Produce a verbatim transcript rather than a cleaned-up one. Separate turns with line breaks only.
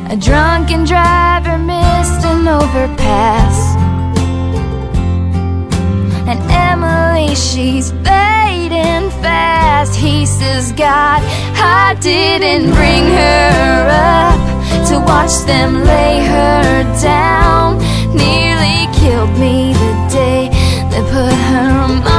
A drunken driver missed an overpass, and Emily, she's fading fast. He says, God, I didn't bring her up to watch them lay her down. Nearly killed me the day they put her on my